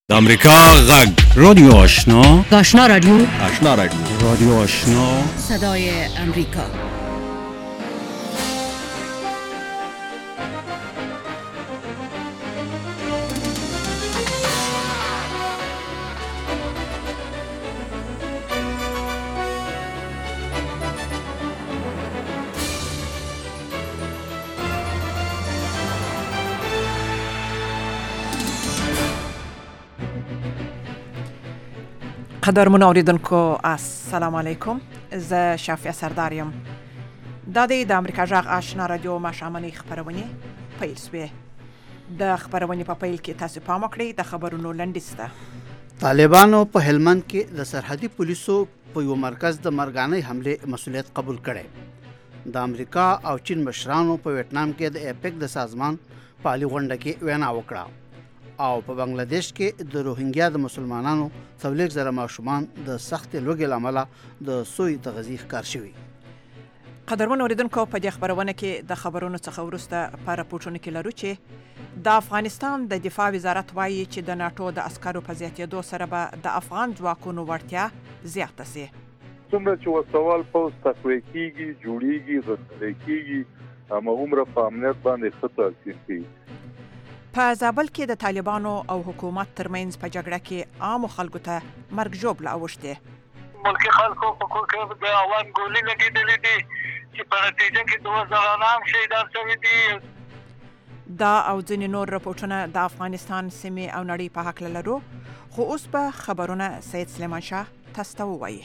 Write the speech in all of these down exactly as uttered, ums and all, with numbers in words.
د امریکا غږ رادیو آشنا آشنا رادیو آشنا رادیو رادیو آشنا صدای امریکا. قدرمن اوریدونکو السلام علیکم. زه شافیه سرداریم. دا د امریکا غږ آشنا رادیو ماښامنۍ خپرونې پیل شوې. د خپرونې په پیل کې تاسو پام وکړئ د خبرونو لنډیز ته. طالبانو په هلمند کې د سرحدي پولیسو په یو مرکز د مرګانۍ حمله مسؤلیت قبول کړي. د امریکا او چین مشرانو په ویتنام کې د اپیک د سازمان په عالي غونډه کې وینا وکړه او په بنگلاديش کې د روهینګیا د مسلمانانو څلور زره ماشومان د سخت لوږې له امله د سوی تغذیه ښکار شوي. قدرمن اوریدونکو په دې خبرونه کې د خبرونو څخه وروسته په راپورټونو کې لرو چې د افغانستان د دفاع وزارت وایي چې د ناتو د عسکرو په زیاتېدو سره به د افغان ځواکونو وړتیا زیاته سي. څومره چې وسوال پوز تقویه کېږي جوړېږي غښتلی کېږي هماغومره په امنیت باندې ښه تاثیر کوي. په زابل کې د طالبانو او حکومت ترمنځ په جګړه کې عامو خلکو ته مرګ ژوبله اوښتې. ملکي خلکو په کور کې د اوان ګولۍ لګېدلې دي چې په نتیجه کې دوه زره هم شهیدان شوي دي. دا او ځینې نور رپورټونه د افغانستان سیمې او نړۍ په هکله لرو، خو اوس به خبرونه سید سلیمان شاه تاسو ته ووایي.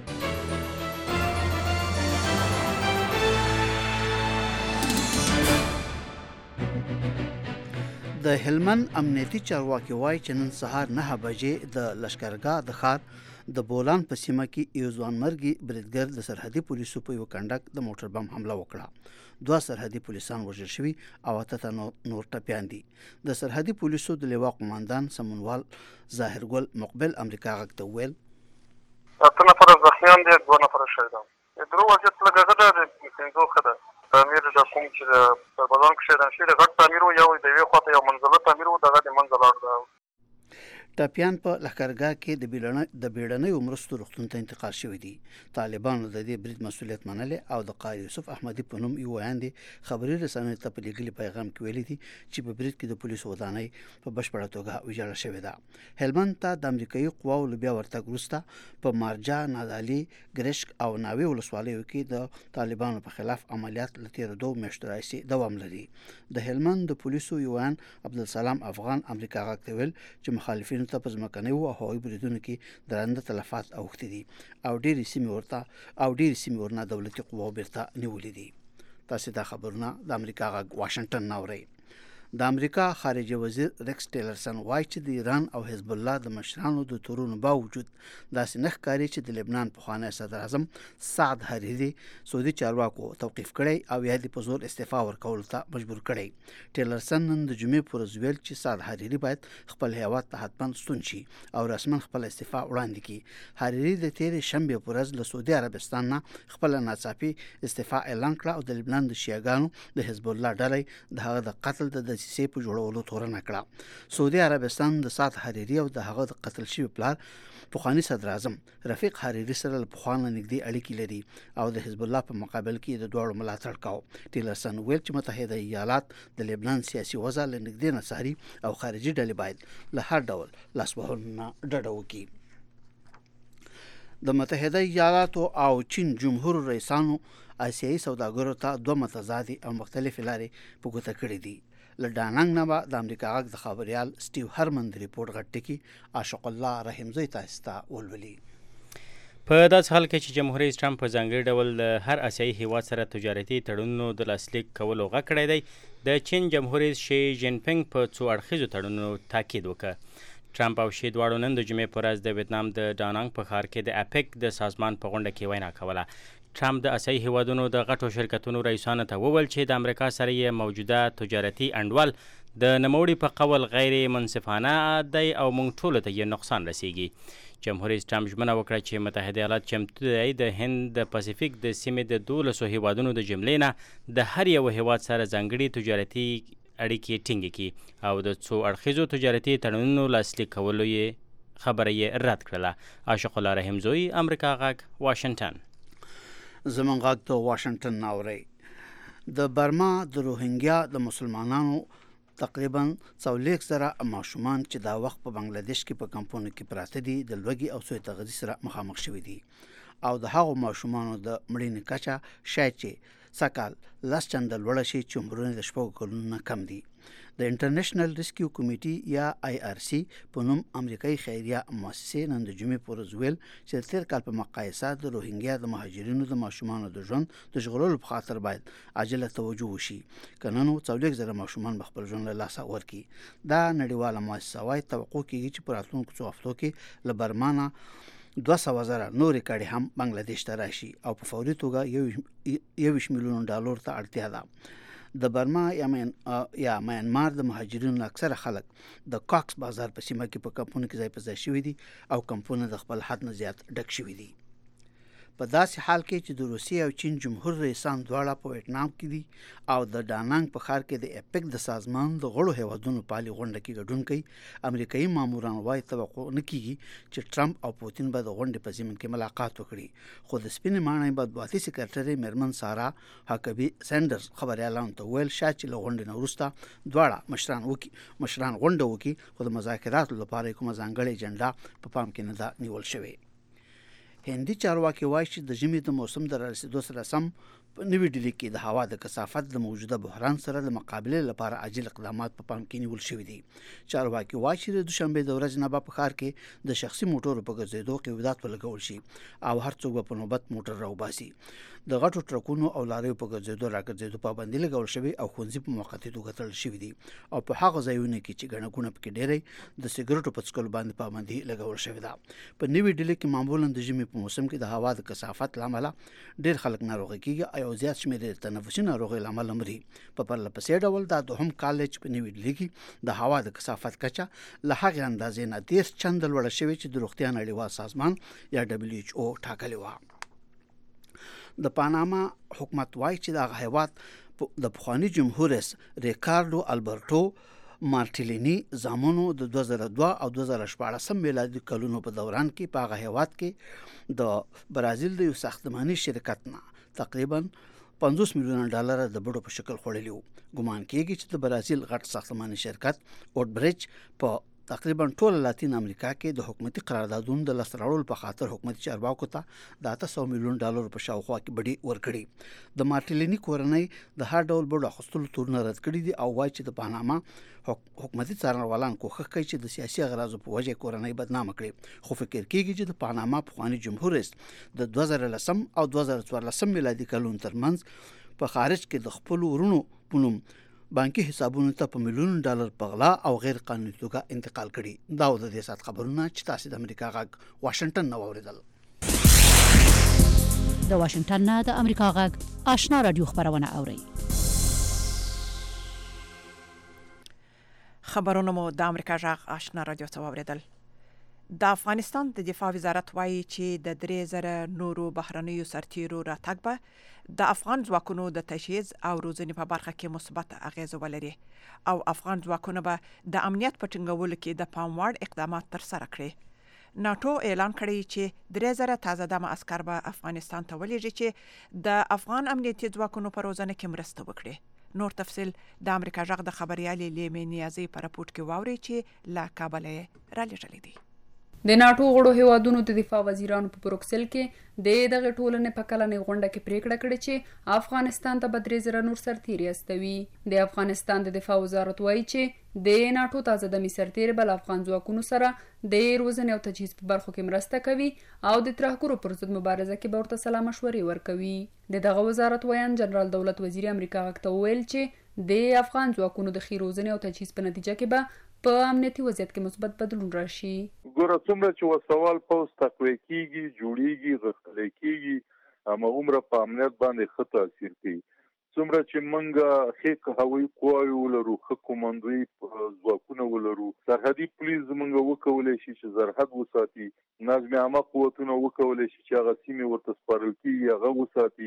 د هلمند امنیتي چارواکي وایي چې نن سهار نه بجې د لشکرګاه د ښار د بولان په سیمه کې یو ځوانمرګي بریدګر د سرحدي پولیسو په یو کنډک د موټر بم حمله وکړه. دوه سرحدي پولیسان وژل شوي او اته تنه نور ټپیان دي. د سرحدي پولیسو د لواء قماندان سمونوال ظاهر ګل مقبل امریکا غږ ته وویل اته نفره زخمیان دي، دوه نفره شهیدان. درو وضعیت لږ ښه ده، پنځو ښه ده. تعمیر د کوم چې په بازار کې شهیدان شوي د غټ تعمیر و، یو د یوې خواته یو منزله تعمیر و، دغه د منځه لاړ ده. ټپیان په لښکرګاه کې د بیړنۍ د بیړنیو مرستو روغتون ته انتقال شوي دي. طالبانو د دې برید مسؤلیت منلی او د قاری یوسف احمدي په نوم یو ویاندې خبري رسنیو ته په لیږلي پیغام کې ویلي دي چې په برید کې د پولیسو ودانۍ په بشپړه توګه ویجاړه شوې ده. هلمند ته د امریکایي قواو له بیا ورتګ وروسته په مارجا، نادالي، ګرشک او ناوې ولسوالیو کې د طالبانو په خلاف عملیات له تېرو دوو میاشتو راهیسې دوام لري. د هلمند د پولیسو یوان عبدالسلام افغان امریکا غږ ته ویل چې مخالفین ته په ځمکنیو او هوایي بریدونو کې درانده تلفات اوښتي دي او ډېرې سیمې ورته او ډېرې سیمې ورنه دولتي قواو بیرته نیولي دي. تاسې دا خبرونه د امریکا غږ واشنګټن نه اورئ. د امریکا خارجه وزیر ریکس ټیلرسن وایي چې د ایران او حزب الله د مشرانو د تورونو باوجود داسې نه ښکاري چې د لبنان پخوانی صدر اعظم سعد حریري سعودي چارواکو توقیف کړی او یا د په زور استعفا ورکولو ته مجبور کړی. ټیلرسن نن د جمعې په ورځ ویل چې سعد حریري باید خپل هیواد ته حتما ستون شي او رسما خپل استعفا وړاندې کړي. حریري د تېرې شنبې په ورځ له سعودي عربستان نه خپله ناڅاپي استعفا اعلان کړه او د لبنان د شیعهګانو د حزب الله ډلې د هغه د قتل د دسیسې په جوړولو تورنه کړه. سعودي عربستان د سعد حریري او د هغه د قتل شوي پلار پخواني صدر اعظم رفیق حریري سره له پخوا نه نږدې اړیکې لري او د حزب الله په مقابل کې د دواړو ملاتړ کاوه. ټیلرسن ویل چې متحده ایالات د لبنان سیاسي وضع له نږدې نه څاري او خارجي ډلې باید له هر ډول لاسوهنو نه ډډه وکړي. د متحده ایالاتو او چین جمهور رئیسانو آسیایي سوداګرو ته دوه متضادې او مختلفې لارې په ګوته کړي دي. له ډاننګ نه به د امریکا غږ د خبریال سټیو هرمن د ریپورټ غټ ټکي عاشق الله رحمزی تاسو ته ولولي. په داسې حال کې چې جمهور رئیس ټرمپ په ځانګړي ډول د هر آسیایي هیواد سره تجارتي تړونونو د لاسلیک کولو غږ کړی دی، د چین جمهور رئیس شي جین پینګ په څو اړخیزو تړونونو تاکید وکړ. ټرمپ او شي دواړو نن د جمعې په ورځ د ویتنام د ډاننګ په ښار کې د اپیک د سازمان په غونډه کې وینا کوله. ټرمپ د آسیایي هیوادونو د غټو شرکتونو رئیسانو ته وویل چې د امریکا سره یې موجوده تجارتي انډول د نوموړي په قول غیر منصفانه دی او موږ ټولو ته یې نقصان رسیږي. جمهور رئیس ټرمپ ژمنه وکړه چې متحده ایالات چمتو دی د هند د پاسفیک د سیمې د دولسو هیوادونو د جملې نه د هر یو هیواد سره ځانګړي تجارتي اړیکې ټینګې کړي او د څو اړخیزو تجارتي تړونونو لاسلیک کولو یې خبره یې رد کړله. عاشق الله رحمزوی، امریکا غږ، واشنگټن. زمونږ غږ ته واشنگټن ناوري. د برما د روهینګیا د مسلمانانو تقریبا څلوېښت زره ماشومان چې دا وخت په بنگلاديش کې په کمپونو کې پراته دي د لوږې او سوء تغذیې سره مخامخ شوي دي او د هغو ماشومانو د مړینې کچه شاید چې سکال لس چنده لوړه شي چې عمرونه د شپږو کلونو نه کم دي. د انټرنیشنل ریسکیو کمیټي یا آی آر سی په نوم امریکایي خیریه مؤسسې نن د جمعې په ورځ ویل چې تیر کال په مقایسه د روهینګیا د مهاجرینو د ماشومانو د ژوند د ژغورلو په خاطر باید عاجله توجه وشي که نه نو څلوېښت زره ماشومان به خپل ژوند له لاسه ورکړي. دا نړیواله مؤسسه وايي توقع کېږي چې په راتلونکو څو هفتو کې له برما نه دوه سوه زره نورې کډې هم بنگلاديش ته راشي او په فوري توګه یوویشت میلیون ډالر ته اړتیا ده. د برما یا مین یا میانمار د مهاجرینو اکثره خلک د کاکس بازار په سیمه کې په کمپونو کې ځای په ځای شوي دي او کمپونه د خپل حد نه زیات ډک شوي دي. په داسې حال کې چې د روسیې او چین جمهور رئیسان دواړه په ویتنام کې دي او د دانانګ په ښار کې د اپیک د سازمان د غړو هیوادونو پالي غونډه کې ګډون کوي. امریکایي ماموران وايي توقع نه کیږي چې ټرمپ او پوتین به د غونډې په ضمن کې ملاقات وکړي خو د سپینې ماڼۍ بدبعاتي سکرټري میرمن سارا هاکبي سینډرز خبريالانو ته ویل شاید چې له غونډې نه وروسته دواړه مشران وکي مشران غونډه وکړي خو د مذاکراتو لپاره کومه ځانګړې اجنډا په پام کې نه ده نیول شوې. هندي چارواکي وایي چې د ژمي د موسم د رسیدو سره سم په نوې ډیلي کې د هوا د کثافت د موجوده بحران سره د مقابلې لپاره عاجل اقدامات په پام کې نیول شوي دي. چارواکي وایي چې د دوشنبه د ورځې نه به په ښار کې د شخصي موټرو په ګرځېدو قیودات ولګول شي او هر څوک به په نوبت موټر راوباسي. د غټو ټرکونو او لاریو په ګرځېدو راګرځېدو پابندي لګول شوې او ښوونځي په موقتي توګه تړل شوي دي او په هغه ځایونو کې چې ګڼه ګوڼه پکې ډېری د سګرټو په څښلو باندې پابندي لګول شوې ده. په نوې ډیلي کې معمولا د ژمي په موسم کې د هوا د کثافت له امله ډېر خلک ناروغه کېږي او زیات شمېر د تنفسي ناروغیو له امله مري. په پرله پسې ډول دا دوهم کال چې په نوې ډیلي کې د هوا د کثافت کچه له هغې اندازې نه دېرش چنده لوړه شوې چې د روغتیا نړیوال سازمان یا ډبلیو ایچ او ټاکلې وه. د پاناما حکومت وایي چې د هیواد د پخواني جمهور رئیس ریکاردو البرټو مارټیلینی زامنو د دوه زره دوه او دوه زره شپاړسم میلادي کلونو په دوران کې په هغه هیواد کې د برازیل د یو ساختماني شرکت نه تقریبا پنځوس میلیونه ډالر د بډو په شکل خوړلي وو. ګمان کېږي چې د برازیل غټ ساختماني شرکت اوډبریج په تقریبا ټول لاتین امریکا کې د حکومتي قراردادونو د لاسته راوړلو په خاطر حکومتي چارواکو ته د اته سوه میلیون ډالر په شاوخوا کې بډې ورکړي. د مارټیلینی کورنۍ د هر ډول بډو اخیستلو تورونه رد کړي دي او وایي چې د پاناما حکومتي څارنوالان کوښښ کوي چې د سیاسي اغراضو په وجه کورنۍ بدنامه کړي خو فکر کېږي چې د پاناما پخواني جمهور رئیس د دوه زره لسم او دوه زره څوارلسم میلادي کلونو ترمنځ په خارج کې د خپل ورونو په نوم بانکي حسابونو ته په میلیون ډالر په غلا او غیر قانوني توګه انتقال کړي. دا د دې سات خبرونه چې تاسو د امریکا غږ واشنگټن نه واوریدل. د واشنگټن نه د امریکا غږ آشنا رادیو خبرونه اوري. خبرونه مو د امریکا غږ آشنا رادیو ته واوریدل. د افغانستان د دفاع وزارت وایي چې د درې زره نورو بهرنیو سرتیرو راتګ به د افغان ځواکونو د تجهیز او روزنې په برخه کې مثبت اغیزه ولري او افغان ځواکونه به د امنیت په ټینګولو کې د پام وړ اقدامات ترسره کړي. ناتو اعلان کړی چې درې زره تازه دمه عسکر به افغانستان ته ولېږي چې د افغان امنیتي ځواکونو په روزنه کې مرسته وکړي. نور تفصیل د امریکا غږ د خبريالې لیمې نیازي په راپورټ کې واوري چې لا کابل را لېږلې دي. د ناټو غړو هیوادونو د دفاع وزیرانو په بروکسل کې د دغه ټولنې په کلنې غونډه کې پریکړه کړې چې افغانستان ته به درې زره نور سرتیري استوي. د افغانستان د دفاع وزارت وایي چې د ناټو تازه دمي سرتیري بل افغان ځواکونو سره د روزنې او تجهیز په برخو کې مرسته کوي او د ترهګرو پر ضد مبارزه کې به ورته سلا مشورې ورکوي. د دغه وزارت ویان جنرال دولت وزیر امریکا غږ ته وویل چې د افغان ځواکونو د ښې روزنې او تجهیز په نتیجه کې به په امنیتي وضعیت کې مثبت بدلون راشي. ګوره څومره چې وسوال پوز تقویه کیږي جوړیږي غښتلی کیږي هماغومره په امنیت باندې ښه تاثیر کوي. څومره چې موږ ښې هوایي قواوې ولرو ښه کومندوي ځواکونه ولرو سرحدي پولیس زموږ وکولی شي چې سرحد وساتي نظم عامه قوتونه وکولی شي چې هغه سیمې ورته سپارل کېږي هغه وساتي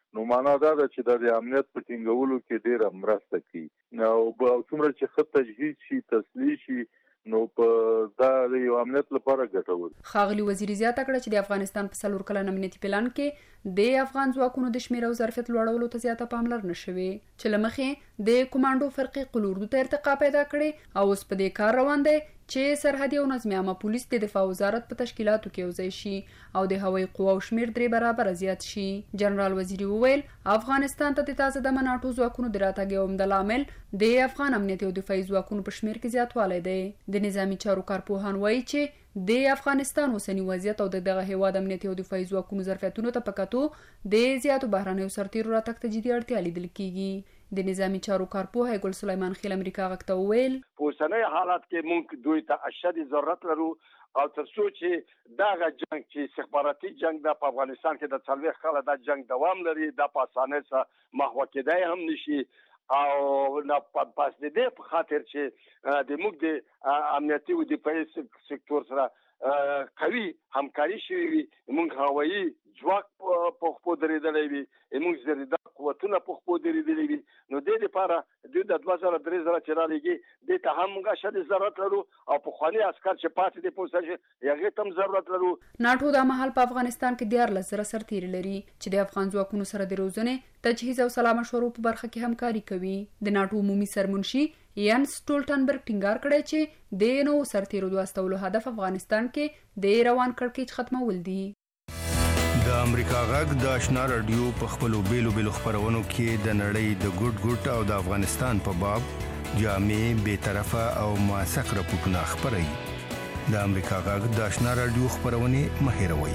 نو معنا دا ده چې د امنیت په ټینګولو کې ډیره مرسته کوي. نو څومره چې ښه تجهیز شي تسلیح شي نو په دا د یو امنیت لپاره ګټور. ښاغلي وزیر زیاته کړه چې د افغانستان په څلور کلن امنیتي پلان کې د افغان ځواکونو د شمېر او ظرفیت لوړولو ته زیاته پاملرنه شوې چې له مخې د کمانډو فرقې قلوردو ته ارتقا پیدا کړې او اوس په دې کار روان دی چې سرحدي او نظم عامه پولیس د دفاع وزارت په تشکیلاتو کې یوځای شي او د هوایي قواو شمېر درې برابره زیات شي. جنرال وزیري وویل افغانستان ته د تازه دمه ناټو ځواکونو د راتګ یو عمده لامل د افغان امنیتي او دفاعي ځواکونو په شمېر کې زیاتوالی دی. د نظامي چارو کارپوهان وایي چې د افغانستان اوسنی وضعیت او د دغه هیواد امنیتي او دفاعي ځواکونو ظرفیتونو ته په کتو د زیاتو بهرنیو سرتیرو راتګ ته جدي اړتیا لیدل کیږي. د نظامي چارو کارپوه ګل سلیمان خیل امریکا غږ ته وویل په اوسنۍ حالت کې موږ دوی ته اشد ضرورت لرو او تر څو چې دغه جنگ چې استخباراتي جنگ د افغانستان کې د څلوېښت کاله د جنگ دوام لري د په اسانۍ سره محو کېدای هم نشي او نه پاس دې په خاطر چې د موږ د امنیتي او دفاعي سکتور سره قوي همکاري شوي وي. موږ هوایي ځواک په خپو درېدلی وي، موږ زرېده قوتونه په خپو درېدلی وي. نو دې لپاره دوی د دوه زره درې زره چې رالېږي دې ته هم موږ اشد ضرورت لرو او پخواني عسکر چې پاتې دي په اوسه کې هغې ته هم ضرورت لرو. ناټو دا مهال په افغانستان کې دیارلس زره سرتیري لري چې د افغان ځواکونو سره د روزنې، تجهیز او سلا مشورو په برخه کې همکاري کوي. د ناټو عمومي سرمنشي یان سټولټنبرګ ټینګار کړی چې د نوو سرتیرو د واستولو هدف افغانستان کې د روان کړکېچ ختمول دي. د امریکا غږ د آشنا رادیو په خپلو بیلو بیلو خپرونو کې د نړۍ د ګوټ ګوټ او د افغانستان په باب جامع، بې طرفه او موثق راپورټونه خپروي. د امریکا غږ د آشنا رادیو خپرونې مه هېروئ.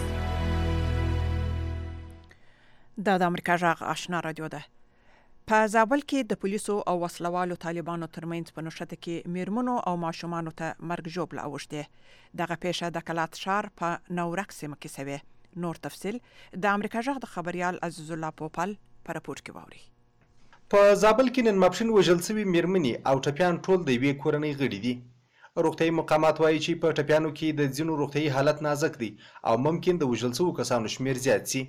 دا د امریکا غږ آشنا رادیو ده. په زابل کې د پولیسو او وسلوالو طالبانو ترمنځ په نښته کې میرمنو او ماشومانو ته مرګ ژوبله اوښتې. دغه پیښه د کلات ښار په نورک سیمه کې سوې. نور تفصیل د امریکا غږ د خبريال عزیز الله پوپل په راپور کې واوري. په زابل کې نن ماپښین وژل شوي میرمنې او ټپیان ټول د یوې کورنۍ غړي دي. روغتیايي مقامات وایي چې په ټپیانو کې د ځینو روغتیايي حالت نازک دی او ممکن د وژل شوو کسانو شمیر زیات شي.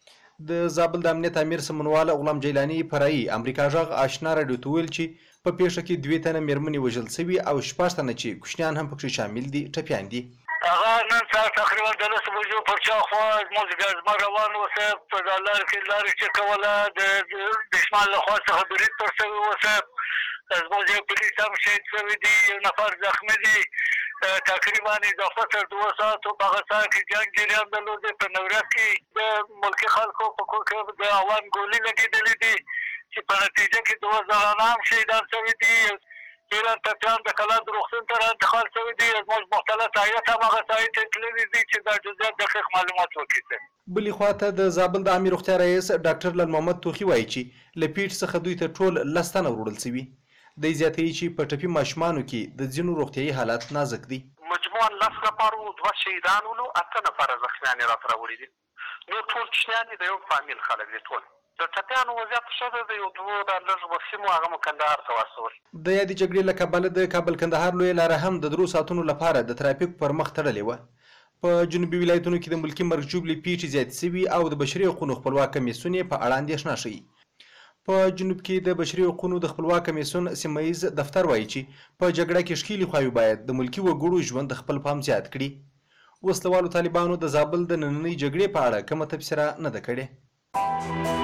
د زابل د امنیت امیر سمنواله غلام جیلانی فرایي امریکا غږ آشنا رادیو ته ویل چې په پیښه کې دوې تنه میرمنې وژل شوي او شپږ تنه چې کوچنیان هم پکې شامل دي ټپیان دي. هغه نن سهار تقریبا د لسو بجو پر شاوخوا زموږ ګازمه روان اوسه په دا لارې کې لارې چې کوله د دښمن له خوا څخه برید پر شوی اوسه. زموږ یو پولیس هم شهید شوي دي، یو نفر زخمي دي. تقریبا اضافه تر دوه ساعتو په هغه ساعت کې جنګ جریان درلود. په نورک کې د ملکي خلکو په کور کې د اوان ګولۍ لګېدلې دي چې په نتیجه کې دوه زنانه هم شهیدان شوي دي. ایران ټپیان د کلات روغتون ته انتقال شوي دي. زموږ مختلط هیات هم هغه ځای ته تللي دي چې دا جزئیات دقیق معلومات وکړي. بلې خواته د زابل د عامې روغتیا رئیس ډاکټر لال محمد توخي وایي چې له پیټ څخه دوی ته ټول لس تنه وروړل شوي. دی زیاتوي چې په ټپي ماشومانو کې د ځینو روغتیايي حالات نازک دي. مجموعاً لس نفر وو، دوه شهیدان ولو، اته نفره زخمیان یې راته راوړي دي. نور ټول کوچنیان دي، د یو فامیل خلک دي. ټول د ټپیانو وضعیت ښه دی. د یو دوو د لږ وسیمو هغه مو کندهار ته واستول. د یادې جګړې له کبله د کابل کندهار لویه لاره هم د درو ساعتونو لپاره د ترافیک پر مخ تړلې وه. په جنوبي ولایتونو کې د ملکي مرګ ژوبلې پیښې زیاتې شوي او د بشري حقوقو خپلواک کمیسیون یې په اړه اندېښنه ښیي. په جنوب کې د بشري حقوقو د خپلواک کمیسیون سیمه ییز دفتر وایي چې په جګړه کې ښکېلې خواوې باید د ملکي وګړو ژوند د خپل پام زیات کړي. وسلوالو طالبانو د زابل د نننۍ جګړې په اړه کومه تبصره نه ده کړې.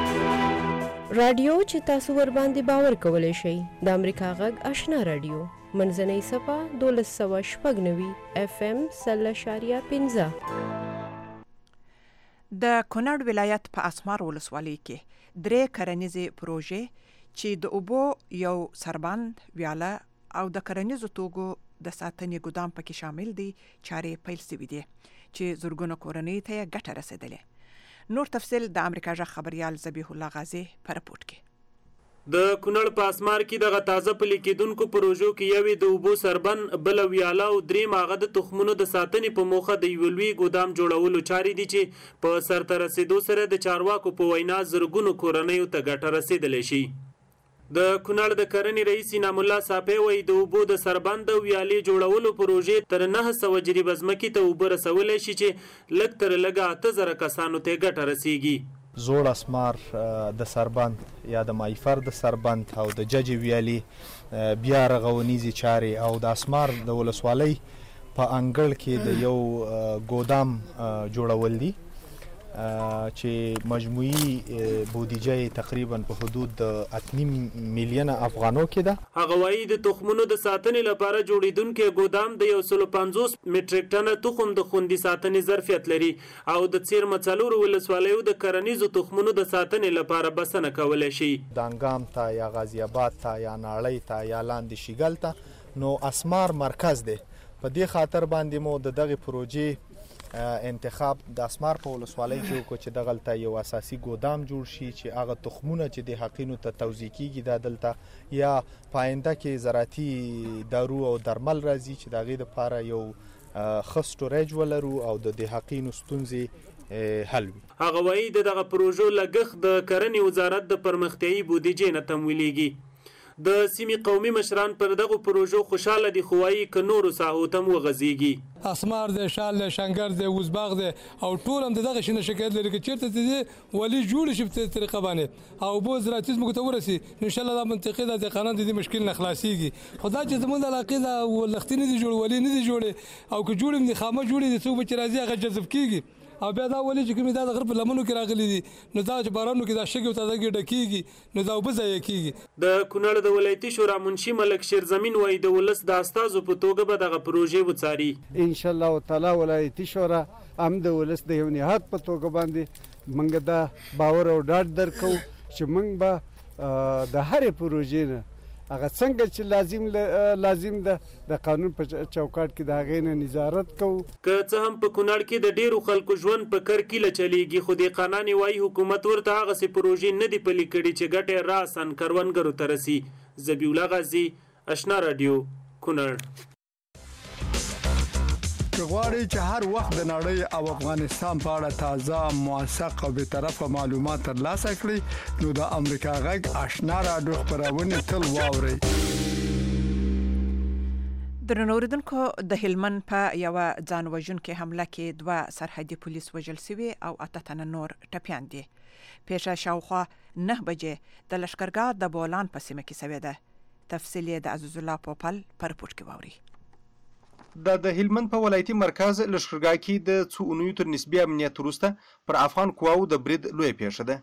رادیو چې تاسو ور باندې باور کولی شئ د امریکا غږ آشنا رادیو منځنۍ صفحه دولس سوه شپږ نوي اف ام سل اشاریه پنځه. د کونړ ولایت په اسمار ولسوالۍ کې درې کرنیزې پروژې چې د اوبو یو سربند، ویاله او د کرنیزو توکو د ساتنې ګدام پکې شامل دي چارې پیل شوي دي چې زرګونه کورنۍ ته یې ګټه رسېدلې. نور تفصیل د امریکا غږ خبريال ذبیح الله غازی په راپورټ کې. د کونړ په اسمار کې دغه تازه پلي کېدونکو پروژو کې یوې د اوبو سربن، بله ویاله او درېیم هغه د تخمونو د ساتنې په موخه د یوه لوی ګودام جوړولو چارې دي چې په سرته رسېدو سره د چارواکو په وینا زرګونو کورنیو ته ګټه رسېدلی شي. د کونړ د کرنې رئیس انعام الله صافی وایي د اوبو د سربند او ویالې جوړولو پروژې تر نهه سوه جریبه ځمکې ته اوبه رسولی شي چې لږ تر لږه اته زره کسانو ته ګټه رسیږي. زوړ اسمار د سربند یا د مایفر د سربند او د جج ویالي بیا رغونیزي چارې او د اسمار د ولسوالۍ په انګړ کې د یو ګودام جوړول دي چې مجموعي بودیجه تقریبا په حدود د اته میلیون افغانو کې ده. هغه وایي د تخمونو د ساتنې لپاره جوړیدونکي ګودام د یو سل پنځوس میټریک ټنه تخم د خوندي ساتنې ظرفیت لري او د څیرمه څلورو ولسوالیو د کرنیزو تخمونو د ساتنې لپاره بسنه کولی شي. دانګام ته یا غازی آباد ته یا ناړۍ ته یا لاندې شیګل ته نو اسمار مرکز دی. په دې خاطر باندې مو د دغه پروژې انتخاب د اسمار په ولسوالۍ کې وکړو چې دغلته یو اساسي ګودام جوړ شي چې هغه تخمونه چې د حقینو ته توزیع کیږي دا دلته یا پاینده کې زراعتي دارو او درمل راځي چې د هغې دپاره یو ښه سټوریج ولرو او د د حقینو ستونزې حل وي. هغه وایي د دغه پروژو لګښت د کرنې وزارت د پرمختیایي بودیجې نه تمویلیږي. د سیمې قومي مشران پر دغه پروژو خوشاله دي خو وایي که نورو ساحو ته هم وغځېږي. اسمار دی، شال دی، شنګر دی، وزباغ دی او ټول هم د دغه شي نه شکایت لري که چېرته ته دې ولي جوړې شي په طریقه باندې او اوبه زراعتي ځمکو ته ورسي نو انشاءالله دا منطقې د دهقانان د دې مشکل نه خلاصېږي. خو دا چې زموږ د علاقې دا لښتي نه دي جوړ ولي نه دي جوړې او که جوړ هم دي خامه جوړې دي څوک به چې راځي هغه جذب کېږي او بیا دا ولې چې کومې دا د غره په لمنو کې راغلي دي نو دا چې بارانو کې دا شګې او تازه ډکېږي نو دا اوبه ضایع کېږي. د کونړ د ولایتي شورا منشي ملک شیرزمین وایي د ولس د استازو په توګه به دغه پروژې وڅاري. انشاءالله تعالی ولایتي شورا هم د ولس د یو نهاد په توګه باندې موږ دا باور او ډاډ درکو چې موږ به د هرې پروژې نه هغه څنګه چې لازم لازم ده د قانون په چوکاټ کې د هغې نه نظارت کوو. که څه هم په کونړ کې د ډیرو خلکو ژوند په کرکیله چلیږي خو دهقانان وایي حکومت ورته هغسې پروژې نه دي پلي کړي چې ګټې راسن کروندګرو ته رسي. ذبیح غازي، اشنا راډیو، کونړ. که غواړئ چې هر وخت د نړۍ او افغانستان په اړه تازه، موثق او بېطرفه معلومات ترلاسه کړئ نو د امریکا غږ آشنا راډیو خپرونې تل واورئ. درنو اوریدونکو، د هلمند په یوه ځان وژونکې حمله کې دوه سرحدي پولیس وژل سوي او اته تنه نور ټپیان دي. پیښه شاوخوا نه بجې د لښکرګاه د بولان په سیمه کې سوې ده. تفصیل یې د عزیز الله پوپل په رپورټ کې واورئ. د د هلمند په ولایتي مرکز لښکرګاه کې د څو اونیو تر نسبي امنیت وروسته پر افغان قواو د برید لویه پیښه ده.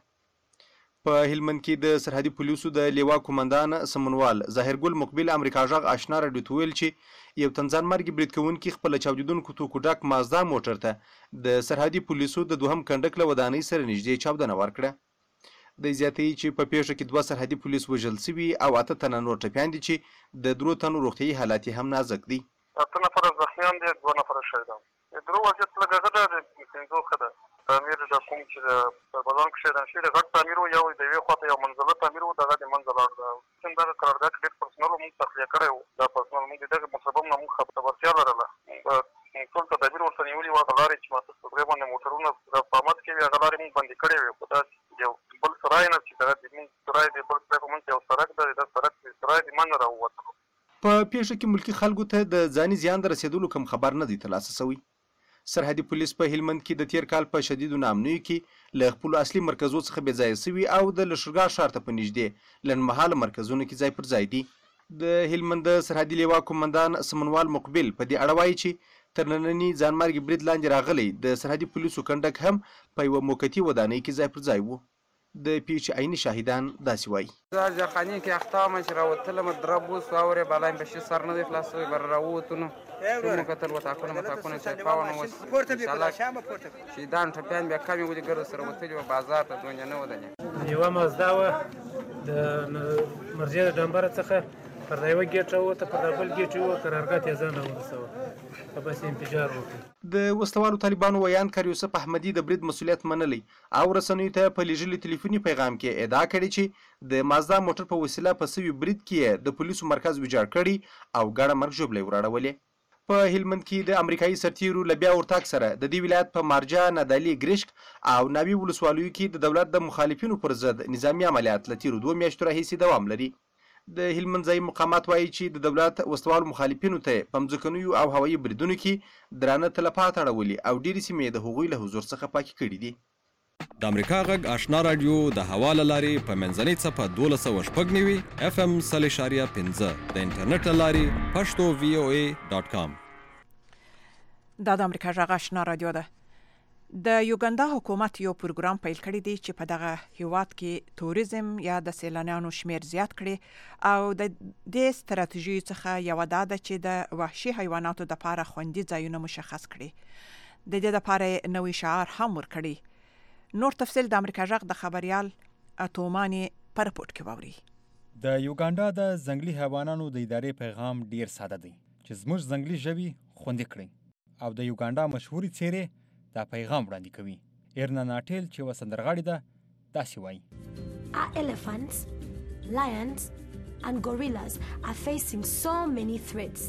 په هلمند کې د سرحدي پولیسو د لیوا کومندان سمنوال ظاهرګل مقبل امریکا غږ آشنا راډیو ته ویل چې یو تنځان مرګ برید کوونکي خپل چاودیدونکو توکو ډک مازدا موټر ته د سرحدي پولیسو د دوهم کنډک له ودانۍ سره نږدې چاودنه ورکړه. د زیاتې چې په پیښه کې دوه سرحدي پولیس وژل سوي او اته تنه نور ټپیان دي چې د درو تنو روغتیایي حالات هم نازک دي. اته نفره زخمیان دي، دوه نفره شهیدان. د درو وضعیت لږ ښه ده، د پنځو ښه ده. تعمیر د کوم چې د سربازانو کې شهیدان شوي د غټ تعمیر و، یو د یوې خواته یو منزله تعمیر و، دغه د منځه لاړ ده. چې دغه قرارداد کې ډېر پرسنل مونږ تخلیه کړی و. دا پرسنل مونږ د دغه مسبب نه مونږ خبرتیا لرله. ټول تدابیر ورته نیولي وو. هغه لارې چې ماته سپوږمۍ باندې موټرونه د مقاومت کوي هغه لارې مونږ بندې کړې وې. خو دا یو بل سرای نه چې دغه د مونږ سرای دی، بل سرای په منځ کې یو سړک ده، دا سړک د سرای د منځه راووتلو. په پیښه کې ملکي خلکو ته د ځاني زیان د رسېدلو کوم خبر نه دی ترلاسه شوی. سرحدي پولیس په هلمند کې د تیر کال په شدیدو ناامنیو کې له خپلو اصلي مرکزو څخه بې ځایه شوي او د لښکرګاه ښار ته په نږدې لنډمهاله مرکزونو کې ځای پر ځای دي. د هلمند سرحدي لیوا کومندان سمنوال مقبل په دې اړه وایي چې تر ننني ځانمرګي برید لاندې راغلی د سرحدي پولیسو کنډک هم په یوه موقتي ودانۍ کې ځای پر ځای و. د پیښې عیني شاهدان داسې وایي. زه جاخاني کې اخته وم چې راوتلم درب اوس واورې بالا مې بشي سر نه دی خلاص شوی بر راووتو نو مو کتل وتاکونه متاکونه چې پاونه اوس انشاءالله شهیدان ټپیان بیا کمې ولې ګرد سره وتلي وه بازار ته دونیا نه ودلې. یوه مزدا وه د مرجې د ډمبره څخه پر دا یوه ګیټ راووته، پر دا بل ګیټ یې ووته، قرارګاه ته یې ځان راورسوه. په بس انفجار وکړ. د وسلوالو طالبانو ویان کار یوسف احمدي د برید مسؤلیت منلی او رسنیو ته په لیږلي تلیفوني پیغام کې ادعا کړې چې د مازدا موټر په وسیله په سوي برید کې د پولیسو مرکز ویجاړ کړي او ګډه مرګ ژوبلې وراړولې. په هلمند کې د امریکایي سرتیرو له بیا ورتګ سره د دې ولایت په مارجه، نادعلي، ګرشک او ناوی ولسوالیو کې د دولت د مخالفینو پر ضد نظامي عملیات له تیرو دوه میاشتو راهیسې دوام لري. د هلمند ځایي مقامات وایي چې د دولت وسلوالو مخالفینو ته په مځکنیو او هوایي بریدونو کې درانه تلفات اړولي او ډېرې سیمې د هغوی له حضور څخه پاکې کړي دي. د امریکا غږ آشنا رادیو د هوا له لارې په منځنۍ څپه دولس سوه شپږ نوي اف ام سل اشاریه پنځه د انټرنیټ له لارې پښتو وی او ای ډاټ کام. دا د امریکا غږ آشنا رادیو ده. د یوګاندا حکومت یو پروګرام پیل کړی دی چې په دغه هیواد کې توریزم یا د سیلانیانو شمیر زیات کړي او د دې ستراتیژي څخه یو دا ده چې د وحشي حیواناتو د لپاره خوندي ځایونه مشخص کړي. د دې لپاره نوې شعار هم ورکړي. نور تفصیل د امریکا غږ د خبريال اتوماني پر پورت کې ووري. د یوګاندا د ځنګلي حیواناتو د ادارې پیغام ډیر ساده دی چې زموږ ځنګلي ژوي خوندي کړي او د یوګاندا مشهوري څیرې دا پیغام وړاندې کوي. ایرنا ناټیل چې و سندرغاړي ده داسې وایي: Our elephants, lions and gorillas are facing so many threats.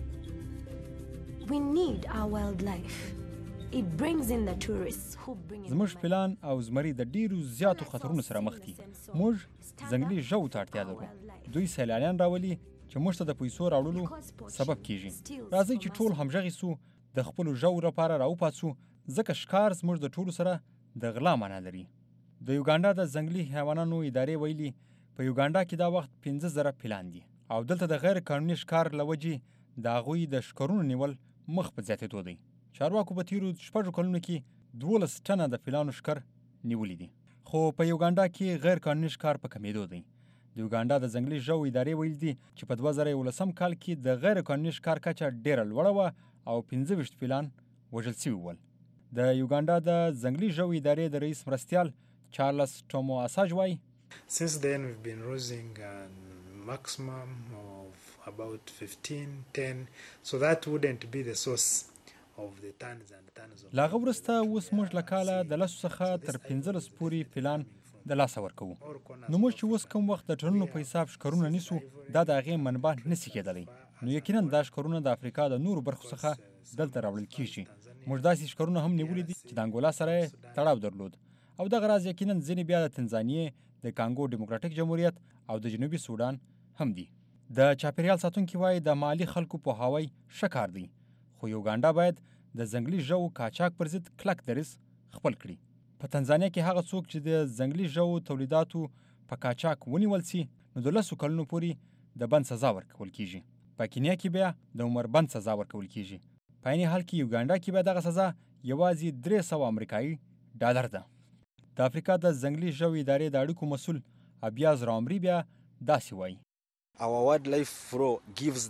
We need our wildlife. It brings in the tourists who bring in زموږ پلان او زمري د ډیرو زیاتو خطرونو سره مخ دي. موږ ځنګلي ژوو ته اړتیا لرو. دوی سیلانیان راولي چې موږ ته د پیسو راوړلو سبب کیږي. راځئ چې ټول همغږي سو د خپل ژوو لپاره راوپاتسو ځکه ښکار زموږ د ټولو سره د غلا معنا لري. د یوګاندا د ځنګلي حیواناتو ادارې ویلي په یوګاندا کې دا وخت پنځه زره پلان دي او دلته د غیر قانوني ښکار لوجې د هغوی د ښکارونو نیول مخ په زیاتېدو دی. چارواکو په تیرو شپږو کلونو کې دولس ټنه د فیلانو ښکار نیولي دي، خو په یوګاندا کې غیر قانوني ښکار په کمیدو دی. د یوګاندا د ځنګلي ژوو ادارې ویل دي چې په دوه زره یولسم کال کې د غیر قانوني ښکار کچه ډیره لوړه وه او پنځه ویشت فیلان وژل شوي ول. د یوګاندا د ځنګلي ژوو ادارې د رئیس مرستیال چارلس ټومو اساج وایي: Since then we've been losing a maximum of about fifteen, ten, so that wouldn't be the source of the tons and tons of. لاغه وروسته اوس موږ له کاله د لسو څخه تر پنځلس پورې پلان د لاسه ورکوو. نو موږ چې اوس کوم وخت د ټنونو په حساب ښکارونه نیسو دا د هغې منبع نسي کېدلی. نو یقینا دا ښکارونه د افریقا د نورو برخو څخه دلته راوړل کیږي. موږ داسې ښکارونه هم نیولي دي چې د انګولا سره یې تړاو درلود او دغه راز یقینا ځینې بیا د تنزانیې، د کانګو ډیموکراتیک جمهوریت او د جنوبي سودان هم دي. د چاپیریال ساتونکي وایي د مالي خلکو پوهاوی ښه کار دی، خو یوګاندا باید د ځنګلي ژوو قاچاق پر ضد کلک دریځ خپل کړي. په تنزانیه کې هغه څوک چې د ځنګلي ژوو تولیداتو په قاچاق ونیول سي نو د لسو کلونو پورې د بند سزا ورکول کیږي. په کینیا کې بیا د عمر بند سزا ورکول کیږي. په عین حال کې یوګاندا کې بیا دغه سزا یوازې درې سوه امریکایي ډالر ده. د افریقا د ځنګلي ژوو ادارې د اړیکو مسؤل ابیاز رامري بیا داسې وایي: Our wildlife law gives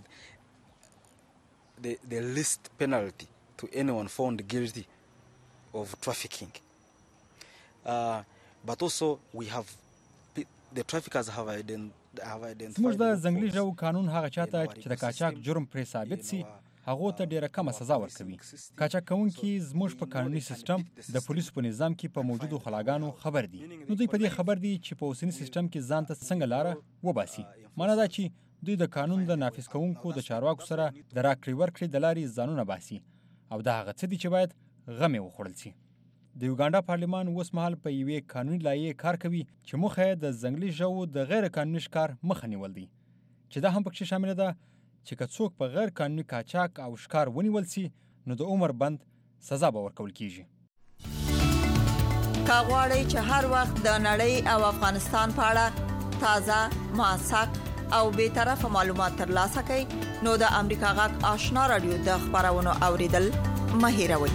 the, the least penalty to anyone found guilty of trafficking. Uh, but also we have the traffickers have identified. زموږ د ځنګلي ژوو قانون هغه چاته چې د قاچاق جرم پرې ثابت سي هغو ته ډیره کمه سزا ورکوي. قاچاق کوونکي زموږ په قانوني سیستم د پولیسو په نظام کې په موجودو خلاګانو خبر دي. نو دوی په دې خبر دي چې په اوسني سیستم کې ځان ته څنګه لاره وباسي. معنا دا چې دوی د قانون د نافذ کوونکو د چارواکو سره د راکړې ورکړې د لارې ځانونه باسي او دا هغه څه دي چې باید غمې وخوړل سي. د یوګاندا پارلمان اوس مهال په یوې قانوني لایحې کار کوي چې موخه یې د ځنګلي ژوو د غیر قانوني ښکار مخه نیول دی، چې دا هم پکې شامله ده چې که څوک په غیر قانوني قاچاق او ښکار ونیول سي نو د عمر بند سزا به ورکول کیږي. که غواړئ چې هر وخت د نړۍ او افغانستان په اړه تازه، موثق او بی‌طرفه معلومات ترلاسه کړئ نو د امریکا غږ آشنا رادیو د خبرونو اوریدل مه هېروئ.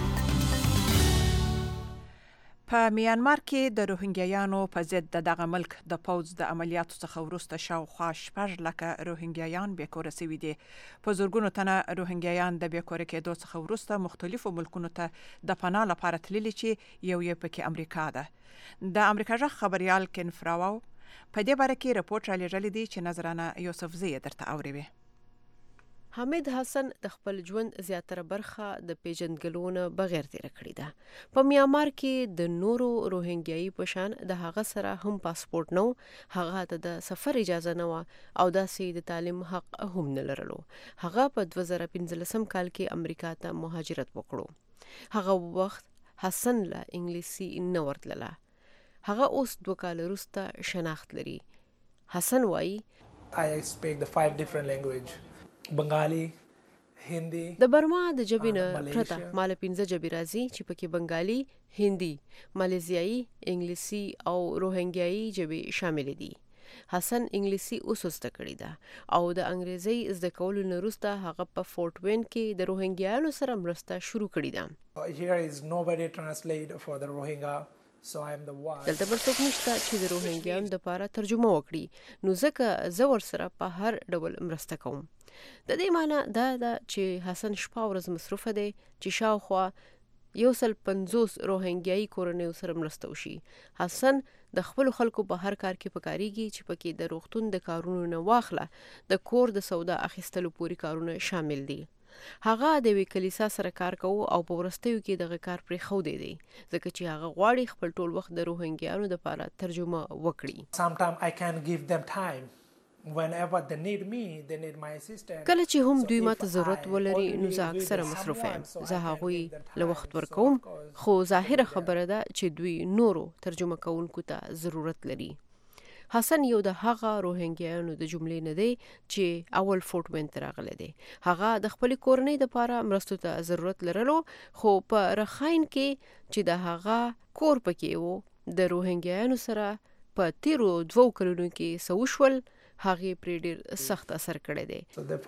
په میانمار کې د روهینګیایانو په ضد د دغه ملک د پوځ د عملیاتو څخه وروسته شاوخوا شپږ لکه روهینګیایان بېکوره سوي دي. په زرګونو تنه روهینګیایان د بېکوره کېدو څخه وروسته مختلفو ملکونو ته د پناه لپاره تللي چې یو یې پکې امریکا ده. د امریکا غږ خبريال کین فراو په دې باره کې رپورټ رالیږلی دی چې نظرانه یوسفزۍ یې درته اوري. حامد حسن د خپل ژوند زیاتره برخه د پیژندګلونه بغیر تیر کړی ده. په میانمار کې د نورو روهینګیایي په شان د هغه سره هم پاسپورت نو، هغه ته د سفر اجازه نه و او داسې د تعلیم حق هم نه لرلو. هغه په دوه زره پنځلسم کال کې امریکا ته مهاجرت وکړو. هغه وخت حسن له انګلیسي نه ورتلله. هغه اوس دوه کال وروسته شناخت لري. حسن وایي: I speak the five different language. Bengali, د برما د ژبې نه پرته مال پنځه ژبې راځي چې پکې بنګالي، هندي، مالیزیایي، انګلیسي او روهنګیایي ژبې شامل دي. حسن انګلیسي اوس زده کړې ده او د انګریزي زده کولو نه وروسته هغه په فورټ وین کې د روهنګیانو سره مرسته شروع کړې ده. Here is nobody translate for the Rohingya. So I am the one. دلته بل څوک نشته چې د روهنګیانو لپاره ترجمه وکړي، نو ځکه زه ورسره په هر ډول مرسته کوم. د دې معنی دا ده چې حسن شپه ورځ مصروفه دی چې شاوخوا یو سل پنځوس روهنګیایي کورنیو سره مرسته وشي. حسن د خپل خلکو په هر کار کې پکاريږي چې پکې د روغتون د کارونو نه واخله د کور د سودا اخیستلو پوری کارونه شامل دي. هغه د وی کلیسا سره کار کوي او په ورستیو کې دغه کار پرې خو دی دی ځکه چې هغه غواړي خپل ټول وخت د روهنګیانو لپاره ترجمه وکړي. Sometimes I can give them time. Whenever they need me, they need my assistance. کله چې هم دوی ماته ضرورت ولري نو زه اکثره مصروف یم. زه هغوی له وخت ورکوم، خو ظاهره خبره ده چې دوی نورو ترجمه کوونکو ته ضرورت لري. حسن یو د هغه روهنګیانو د جملې نه دی چې اول فورټ وین ته راغلی دی. هغه د خپل کورنۍ لپاره مرستو ته ضرورت لرلو، خو په رخاین کې چې د هغه کور پکې وو د روهنګیانو سره په تیرو دوو کلونو کې سوشول هغه پرې ډیر سخت اثر کړی دی.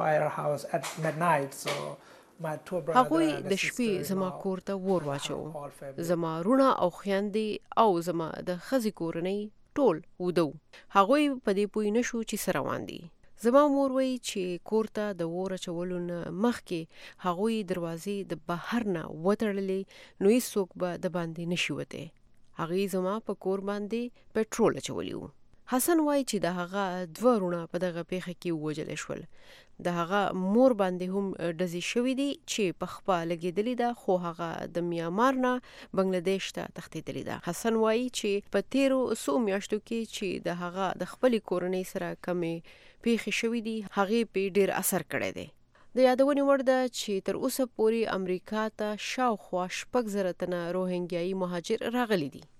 هغوی د شپې زما کور ته ور واچو، زما رونه او خویندې او زما د ښځې کورنۍ ټول ودو. هغوی په دې پوه نشو چې څه روان دي. زما مور وایي چې کور ته د اور اچولو نه مخکې هغوی دروازې د بهر نه وتړلې نو هیڅوک به د باندې نشي وتی. هغوی زما په کور باندې پټرول اچولی وو. حسن وایي چې د هغه دوه رونه په دغه پیښه کې ووژل شول. د هغه مور باندې هم ډزې شوې دي چې په خپه لګېدلې ده، خو هغه د میانمار نه بنګلادیش ته تښتېدلې ده. حسن وایي چې په تیرو څو میاشتو کې چې د هغه د خپلې کورنۍ سره کمې پیښې شوې دي هغې پې ډېر اثر کړی دی. د یادونې وړ ده چې تر اوسه پورې امریکا ته شاوخوا شپږ زره تنه روهنګیایي مهاجر راغلي دي.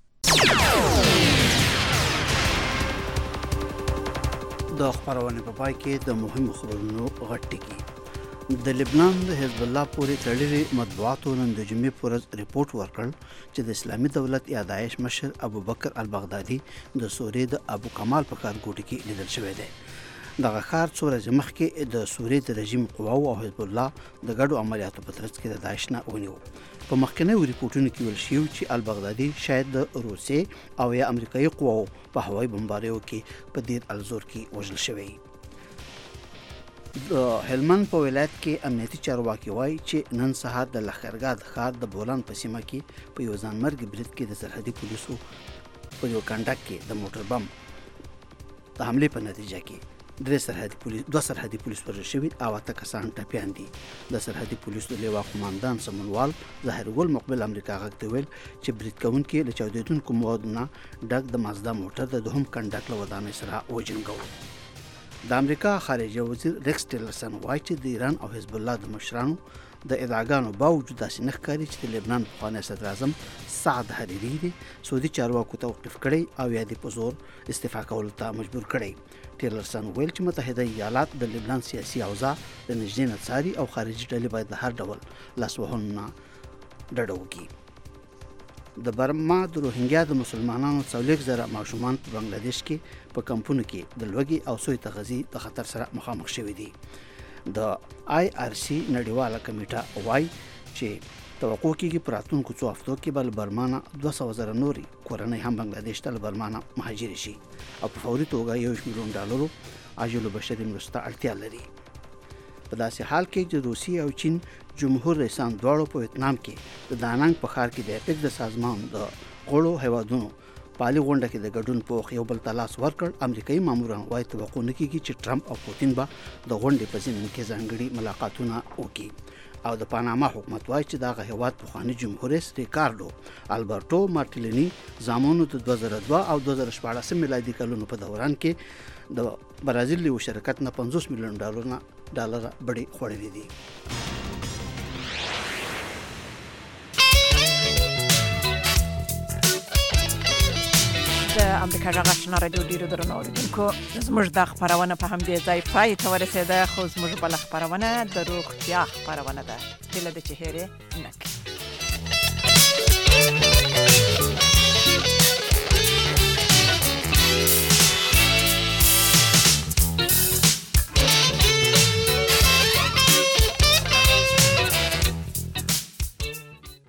د خبرونه په پای کې د مهمو خبرونو غټ ټکی. د لبنان د حزب الله پورې تړلې مطبوعاتو نن د جمعې په ورځ ریپورت ورکړ چې د اسلامي دولت یا داعش مشر ابو بکر البغدادي د سوریې د ابو کمال په ښارګوټي کې لیدل شوی دی. دغه ښار څو ورځې مخکې د سوریې د رژیم قواو او حزب الله د ګډو عملیاتو په ترڅ کې د داعش نه ونیو. په مخکنیو ریپورټونو کې ویل شوي چې البغدادي شاید د روسیې او یا امریکایي قواو په هوایي بمباریو کې په دیر الزور کې وژل شوی. د هلمند په ولایت کې امنیتي چارواکي وایي چې نن سهار د لښکرګاه د ښار د بولان په سیمه کې په یو ځانمرګي برید کې د سرحدي پولیسو په یو کنډک کې د موټر بم د حملې په نتیجه کې درې سرحدي پولیس دوه سرحدي پولیس وژل شوي او اته کسان ټپیان دي. د سرحدي پولیسو لیوا قماندان سمونوال ظاهر ګل مقبل امریکا غږ ته ویل چې برید کوونکي له چاودېدونکو موادو نه ډک د مازدا موټر د دوهم کنډک له ودانۍ سره وجنګول. د امریکا خارجه وزیر ریکس ټیلرسن وایي چې د ایران او حزب الله د مشرانو د ادعاګانو باوجود داسې نه ښکاري چې د لبنان پخوانی صدر اعظم سعد حریري دی سعودي چارواکو توقیف کړی او یا د په زور استعفا کولو ته مجبور کړی. ټیلرسن ویل چې متحده ایالات د لبنان سیاسي اوضاع د نږدې نه څاري او خارجي ډلې باید د هر ډول لاسوهنو نه ډډه وکړي. د برما د روهنګیا د مسلمانانو څلوېښت زره ماشومان په بنګلادیش کې په کمپونو کې د لوږې او سوی تغذیې د خطر سره مخامخ شوي دي. د آی آر سی نړیواله کمیټه وایي چې توقع کېږي په راتلونکو څو هفتو کې به له برما نه دوه سوه زره نورې کورنۍ هم بنګلادیش ته له برما نه مهاجرې شي او په فوري توګه یو میلیون ډالرو عاجلو بشري مرستو اړتیا لري. په داسې حال کې چې روسیې او چین جمهور رئیسان دواړو په ویتنام کې د داننګ په ښار کې د اپیک د سازمان د غړو هیوادونو پالي غونډه کې د ګډون په یو بل ته لاس ورکړ. امریکایي ماموران وایي توقع نه کېږي چې ټرمپ او پوتین به د غونډې په ضمن کې ځانګړي ملاقاتونه وکړي. او د پاناما حکومت وایي چې دغه هیواد پخواني جمهور رئیس ریکارډو البرټو مارټیلیني زامنو د دوه زره دوه او دوه زره شپاړسم میلادي کلونو په دوران کې د برازیل له شرکت نه پنځوس میلیون ډالر ډالر بډې خوړلې دي. د د امریکا غږ آشنا رادیو ډیرو درنو اوریدونکو زموږ د خبرونه په همدې ځای پای ته ورسېده خو زموږ بل خبرونه د روغتیا خبرونه ده چې له چهره نک